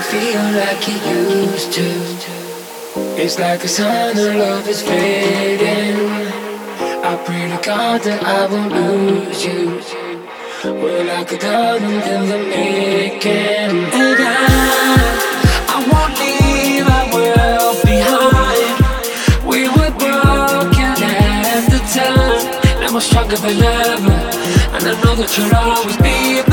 feel like it used to. It's like a sign of love is fading. I pray to God that I won't lose you. We're like a diamond in the making. And I won't leave our world behind. We were broken at the time. Now we're stronger than ever. And I know that you'll always be